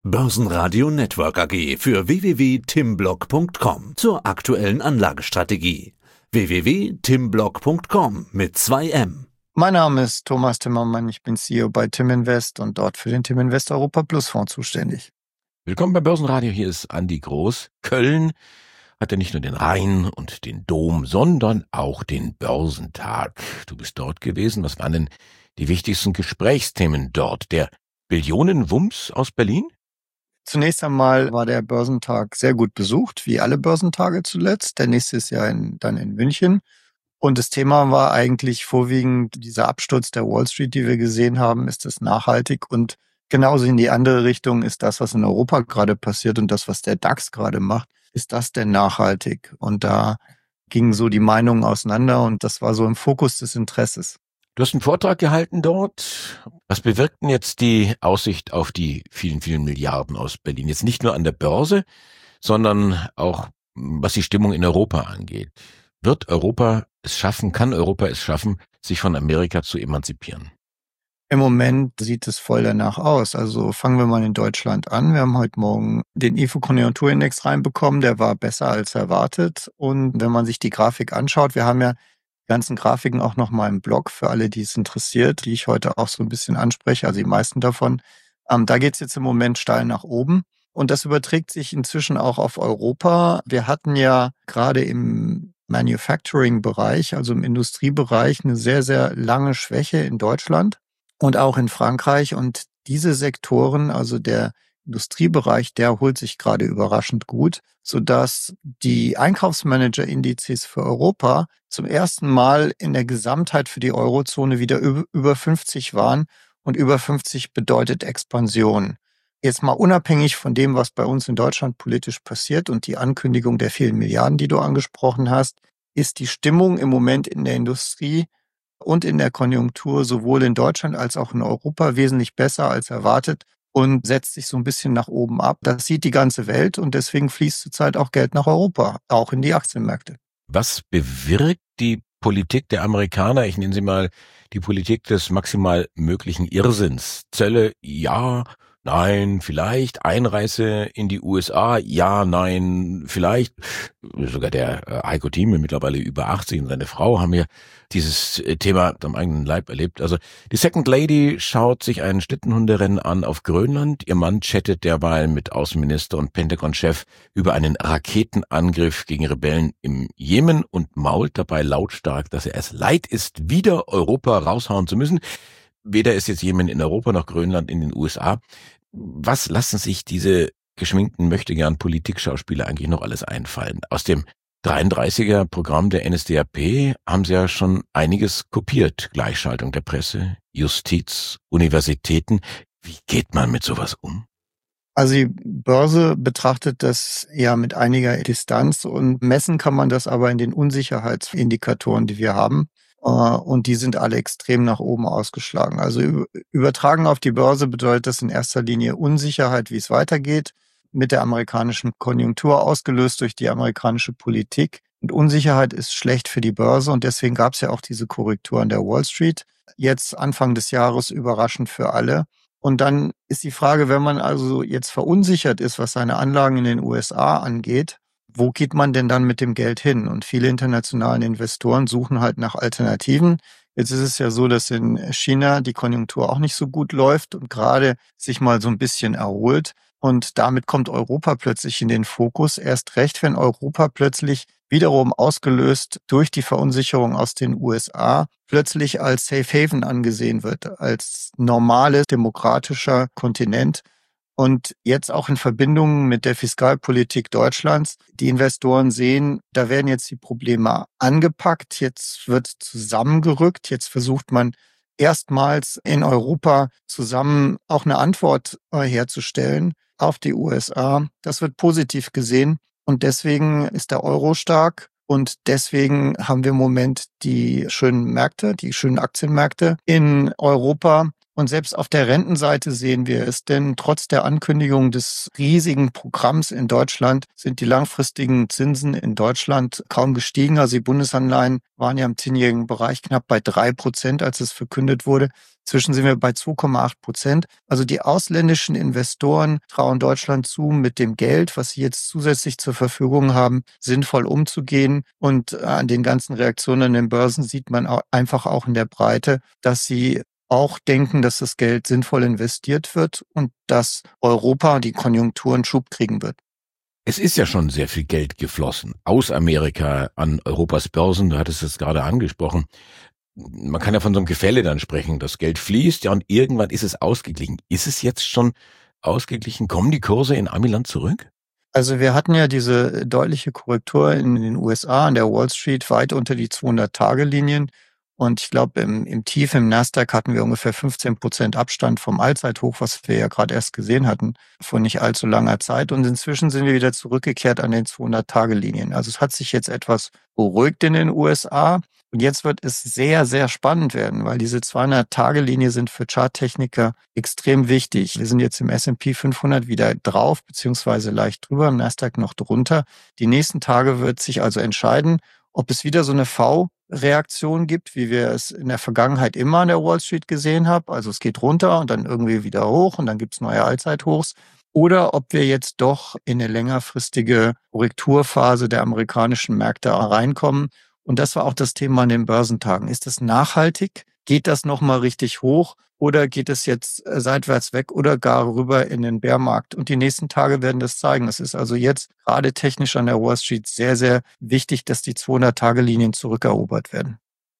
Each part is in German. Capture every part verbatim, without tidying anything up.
Börsenradio Network A G für w w w punkt timblock punkt com zur aktuellen Anlagestrategie. w w w punkt timblock punkt com mit zwei M. Mein Name ist Thomas Timmermann, ich bin C E O bei Timinvest und dort für den Timinvest Europa Plus Fonds zuständig. Willkommen bei Börsenradio, hier ist Andi Groß. Köln hat ja nicht nur den Rhein und den Dom, sondern auch den Börsentag. Du bist dort gewesen, was waren denn die wichtigsten Gesprächsthemen dort? Der Billionenwumms aus Berlin? Zunächst einmal war der Börsentag sehr gut besucht, wie alle Börsentage zuletzt. Der nächste ist ja in, dann in München. Und das Thema war eigentlich vorwiegend dieser Absturz der Wall Street, die wir gesehen haben. Ist das nachhaltig? Und genauso in die andere Richtung ist das, was in Europa gerade passiert und das, was der DAX gerade macht. Ist das denn nachhaltig? Und da gingen so die Meinungen auseinander und das war so im Fokus des Interesses. Du hast einen Vortrag gehalten dort. Was bewirkt denn jetzt die Aussicht auf die vielen, vielen Milliarden aus Berlin? Jetzt nicht nur an der Börse, sondern auch, was die Stimmung in Europa angeht. Wird Europa es schaffen, kann Europa es schaffen, sich von Amerika zu emanzipieren? Im Moment sieht es voll danach aus. Also fangen wir mal in Deutschland an. Wir haben heute Morgen den I F O-Konjunkturindex reinbekommen. Der war besser als erwartet. Und wenn man sich die Grafik anschaut, wir haben ja die ganzen Grafiken auch noch mal im Blog für alle, die es interessiert, die ich heute auch so ein bisschen anspreche, also die meisten davon. Ähm, da geht es jetzt im Moment steil nach oben. Und das überträgt sich inzwischen auch auf Europa. Wir hatten ja gerade im Manufacturing-Bereich, also im Industriebereich, eine sehr, sehr lange Schwäche in Deutschland und auch in Frankreich. Und diese Sektoren, also der Industriebereich, der holt sich gerade überraschend gut, sodass die Einkaufsmanager-Indizes für Europa zum ersten Mal in der Gesamtheit für die Eurozone wieder über fünfzig waren. Und über fünfzig bedeutet Expansion. Jetzt mal unabhängig von dem, was bei uns in Deutschland politisch passiert und die Ankündigung der vielen Milliarden, die du angesprochen hast, ist die Stimmung im Moment in der Industrie und in der Konjunktur sowohl in Deutschland als auch in Europa wesentlich besser als erwartet und setzt sich so ein bisschen nach oben ab. Das sieht die ganze Welt und deswegen fließt zurzeit auch Geld nach Europa, auch in die Aktienmärkte. Was bewirkt die Politik der Amerikaner? Ich nenne sie mal die Politik des maximal möglichen Irrsinns. Zölle, ja, nein, vielleicht. Einreise in die U S A, ja, nein, vielleicht. Sogar der äh, Heiko Thieme, mittlerweile über achtzig, und seine Frau haben ja dieses Thema am eigenen Leib erlebt. Also die Second Lady schaut sich ein Schlittenhunderennen an auf Grönland. Ihr Mann chattet derweil mit Außenminister und Pentagon-Chef über einen Raketenangriff gegen Rebellen im Jemen und mault dabei lautstark, dass er es leid ist, wieder Europa raushauen zu müssen. Weder ist jetzt Jemen in Europa noch Grönland in den U S A. Was lassen sich diese geschminkten Möchtegern-Politikschauspieler eigentlich noch alles einfallen? Aus dem dreiunddreißiger Programm der N S D A P haben sie ja schon einiges kopiert. Gleichschaltung der Presse, Justiz, Universitäten. Wie geht man mit sowas um? Also die Börse betrachtet das ja mit einiger Distanz und messen kann man das aber in den Unsicherheitsindikatoren, die wir haben. Und die sind alle extrem nach oben ausgeschlagen. Also übertragen auf die Börse bedeutet das in erster Linie Unsicherheit, wie es weitergeht, mit der amerikanischen Konjunktur ausgelöst durch die amerikanische Politik. Und Unsicherheit ist schlecht für die Börse und deswegen gab es ja auch diese Korrektur an der Wall Street. Jetzt Anfang des Jahres überraschend für alle. Und dann ist die Frage, wenn man also jetzt verunsichert ist, was seine Anlagen in den U S A angeht, wo geht man denn dann mit dem Geld hin? Und viele internationalen Investoren suchen halt nach Alternativen. Jetzt ist es ja so, dass in China die Konjunktur auch nicht so gut läuft und gerade sich mal so ein bisschen erholt. Und damit kommt Europa plötzlich in den Fokus. Erst recht, wenn Europa plötzlich wiederum ausgelöst durch die Verunsicherung aus den U S A plötzlich als Safe Haven angesehen wird, als normales demokratischer Kontinent. Und jetzt auch in Verbindung mit der Fiskalpolitik Deutschlands. Die Investoren sehen, da werden jetzt die Probleme angepackt, jetzt wird zusammengerückt, jetzt versucht man erstmals in Europa zusammen auch eine Antwort herzustellen auf die U S A. Das wird positiv gesehen und deswegen ist der Euro stark und deswegen haben wir im Moment die schönen Märkte, die schönen Aktienmärkte in Europa. Und selbst auf der Rentenseite sehen wir es, denn trotz der Ankündigung des riesigen Programms in Deutschland sind die langfristigen Zinsen in Deutschland kaum gestiegen. Also die Bundesanleihen waren ja im zehnjährigen Bereich knapp bei drei Prozent, als es verkündet wurde. Inzwischen sind wir bei zwei Komma acht Prozent. Also die ausländischen Investoren trauen Deutschland zu, mit dem Geld, was sie jetzt zusätzlich zur Verfügung haben, sinnvoll umzugehen. Und an den ganzen Reaktionen an den Börsen sieht man auch einfach auch in der Breite, dass sie auch denken, dass das Geld sinnvoll investiert wird und dass Europa die Konjunkturen Schub kriegen wird. Es ist ja schon sehr viel Geld geflossen aus Amerika an Europas Börsen. Du hattest es gerade angesprochen. Man kann ja von so einem Gefälle dann sprechen. Das Geld fließt, ja, und irgendwann ist es ausgeglichen. Ist es jetzt schon ausgeglichen? Kommen die Kurse in Amiland zurück? Also wir hatten ja diese deutliche Korrektur in den U S A an der Wall Street weit unter die zweihundert-Tage-Linien. Und ich glaube, im, im Tief im Nasdaq hatten wir ungefähr fünfzehn Prozent Abstand vom Allzeithoch, was wir ja gerade erst gesehen hatten, vor nicht allzu langer Zeit. Und inzwischen sind wir wieder zurückgekehrt an den zweihundert-Tage-Linien. Also es hat sich jetzt etwas beruhigt in den U S A. Und jetzt wird es sehr, sehr spannend werden, weil diese zweihundert-Tage-Linie sind für Charttechniker extrem wichtig. Wir sind jetzt im S und P fünfhundert wieder drauf, beziehungsweise leicht drüber, im Nasdaq noch drunter. Die nächsten Tage wird sich also entscheiden, ob es wieder so eine V-Reaktion gibt, wie wir es in der Vergangenheit immer an der Wall Street gesehen haben. Also es geht runter und dann irgendwie wieder hoch und dann gibt es neue Allzeithochs. Oder ob wir jetzt doch in eine längerfristige Korrekturphase der amerikanischen Märkte reinkommen. Und das war auch das Thema an den Börsentagen. Ist das nachhaltig? Geht das nochmal richtig hoch? Oder geht es jetzt seitwärts weg oder gar rüber in den Bärmarkt? Und die nächsten Tage werden das zeigen. Es ist also jetzt gerade technisch an der Wall Street sehr, sehr wichtig, dass die zweihundert-Tage-Linien zurückerobert werden.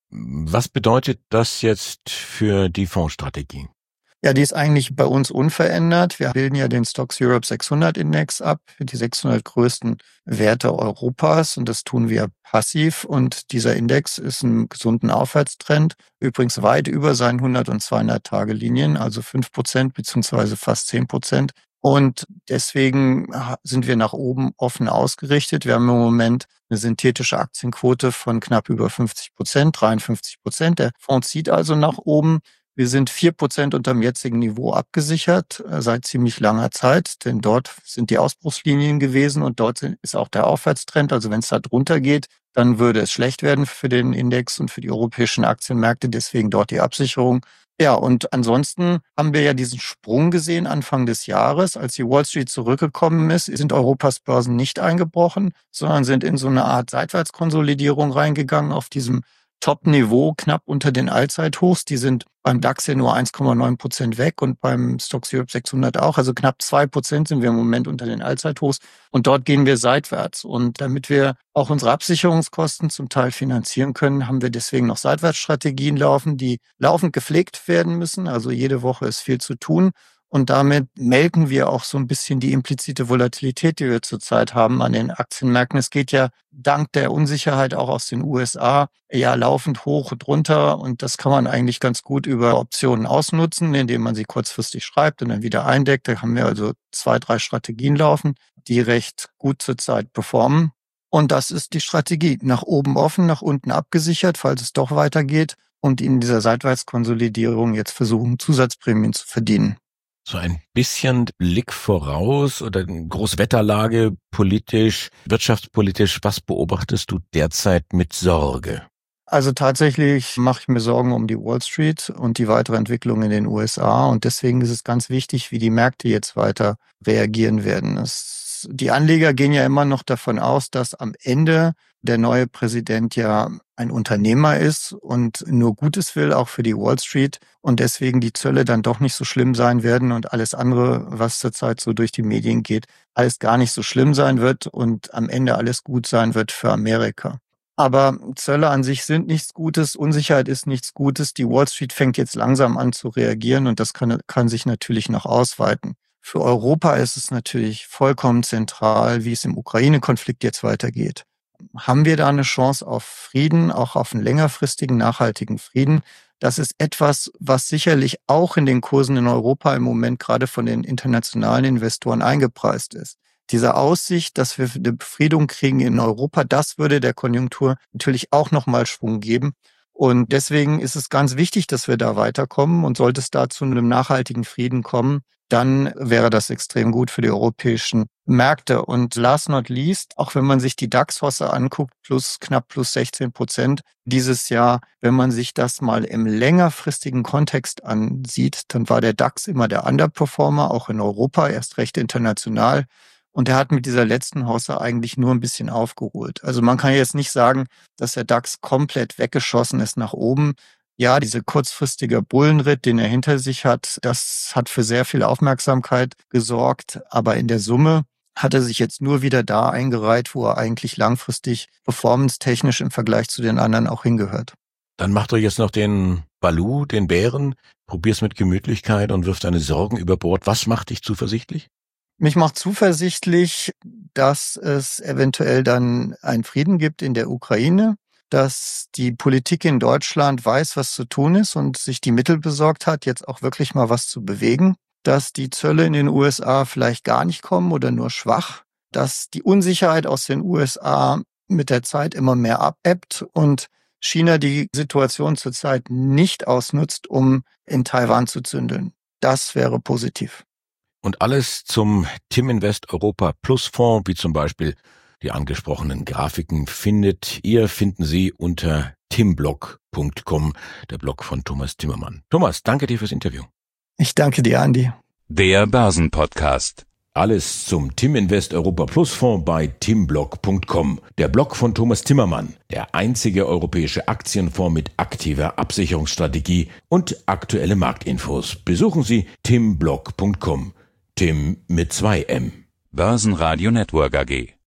Was bedeutet das jetzt für die Fondsstrategie? Ja, die ist eigentlich bei uns unverändert. Wir bilden ja den Stocks Europe sechshundert Index ab, für die sechshundert größten Werte Europas, und das tun wir passiv. Und dieser Index ist einen gesunden Aufwärtstrend, übrigens weit über seinen hundert- und zweihundert-Tage-Linien, also fünf Prozent beziehungsweise fast zehn Prozent. Und deswegen sind wir nach oben offen ausgerichtet. Wir haben im Moment eine synthetische Aktienquote von knapp über fünfzig Prozent, dreiundfünfzig Prozent. Der Fonds zieht also nach oben. Wir sind vier Prozent unterm jetzigen Niveau abgesichert, seit ziemlich langer Zeit, denn dort sind die Ausbruchslinien gewesen und dort ist auch der Aufwärtstrend. Also wenn es da drunter geht, dann würde es schlecht werden für den Index und für die europäischen Aktienmärkte, deswegen dort die Absicherung. Ja, und ansonsten haben wir ja diesen Sprung gesehen Anfang des Jahres. Als die Wall Street zurückgekommen ist, sind Europas Börsen nicht eingebrochen, sondern sind in so eine Art Seitwärtskonsolidierung reingegangen auf diesem Top-Niveau, knapp unter den Allzeithochs. Die sind beim DAX ja nur eins Komma neun Prozent weg und beim Stocks Europe sechshundert auch. Also knapp zwei Prozent sind wir im Moment unter den Allzeithochs. Und dort gehen wir seitwärts. Und damit wir auch unsere Absicherungskosten zum Teil finanzieren können, haben wir deswegen noch Seitwärtsstrategien laufen, die laufend gepflegt werden müssen. Also jede Woche ist viel zu tun. Und damit melken wir auch so ein bisschen die implizite Volatilität, die wir zurzeit haben an den Aktienmärkten. Es geht ja dank der Unsicherheit auch aus den U S A ja laufend hoch und runter. Und das kann man eigentlich ganz gut über Optionen ausnutzen, indem man sie kurzfristig schreibt und dann wieder eindeckt. Da haben wir also zwei, drei Strategien laufen, die recht gut zurzeit performen. Und das ist die Strategie. Nach oben offen, nach unten abgesichert, falls es doch weitergeht. Und in dieser Seitwärtskonsolidierung jetzt versuchen, Zusatzprämien zu verdienen. So ein bisschen Blick voraus oder Großwetterlage, politisch, wirtschaftspolitisch, was beobachtest du derzeit mit Sorge? Also tatsächlich mache ich mir Sorgen um die Wall Street und die weitere Entwicklung in den U S A. Und deswegen ist es ganz wichtig, wie die Märkte jetzt weiter reagieren werden. Es, die Anleger gehen ja immer noch davon aus, dass am Ende der neue Präsident ja ein Unternehmer ist und nur Gutes will, auch für die Wall Street. Und deswegen die Zölle dann doch nicht so schlimm sein werden und alles andere, was zurzeit so durch die Medien geht, alles gar nicht so schlimm sein wird und am Ende alles gut sein wird für Amerika. Aber Zölle an sich sind nichts Gutes, Unsicherheit ist nichts Gutes. Die Wall Street fängt jetzt langsam an zu reagieren und das kann, kann sich natürlich noch ausweiten. Für Europa ist es natürlich vollkommen zentral, wie es im Ukraine-Konflikt jetzt weitergeht. Haben wir da eine Chance auf Frieden, auch auf einen längerfristigen, nachhaltigen Frieden? Das ist etwas, was sicherlich auch in den Kursen in Europa im Moment gerade von den internationalen Investoren eingepreist ist. Diese Aussicht, dass wir eine Befriedung kriegen in Europa, das würde der Konjunktur natürlich auch nochmal Schwung geben. Und deswegen ist es ganz wichtig, dass wir da weiterkommen. Und sollte es da zu einem nachhaltigen Frieden kommen, dann wäre das extrem gut für die europäischen Märkte. Und last not least, auch wenn man sich die DAX-Hosse anguckt, plus knapp plus sechzehn Prozent dieses Jahr, wenn man sich das mal im längerfristigen Kontext ansieht, dann war der DAX immer der Underperformer, auch in Europa, erst recht international. Und er hat mit dieser letzten Hosse eigentlich nur ein bisschen aufgeholt. Also man kann jetzt nicht sagen, dass der DAX komplett weggeschossen ist nach oben. Ja, dieser kurzfristige Bullenritt, den er hinter sich hat, das hat für sehr viel Aufmerksamkeit gesorgt. Aber in der Summe hat er sich jetzt nur wieder da eingereiht, wo er eigentlich langfristig performance-technisch im Vergleich zu den anderen auch hingehört. Dann macht er jetzt noch den Balu, den Bären, probier's mit Gemütlichkeit und wirft deine Sorgen über Bord. Was macht dich zuversichtlich? Mich macht zuversichtlich, dass es eventuell dann einen Frieden gibt in der Ukraine, dass die Politik in Deutschland weiß, was zu tun ist und sich die Mittel besorgt hat, jetzt auch wirklich mal was zu bewegen, dass die Zölle in den U S A vielleicht gar nicht kommen oder nur schwach, dass die Unsicherheit aus den U S A mit der Zeit immer mehr abebbt und China die Situation zurzeit nicht ausnutzt, um in Taiwan zu zündeln. Das wäre positiv. Und alles zum Tim Invest Europa Plus Fonds, wie zum Beispiel die angesprochenen Grafiken, findet ihr, finden Sie unter timblog punkt com, der Blog von Thomas Timmermann. Thomas, danke dir fürs Interview. Ich danke dir, Andi. Der Börsenpodcast. Alles zum Tim Invest Europa Plus Fonds bei timblog punkt com, der Blog von Thomas Timmermann, der einzige europäische Aktienfonds mit aktiver Absicherungsstrategie und aktuelle Marktinfos. Besuchen Sie timblog punkt com. Tim mit zwei M. Börsenradio Network A G.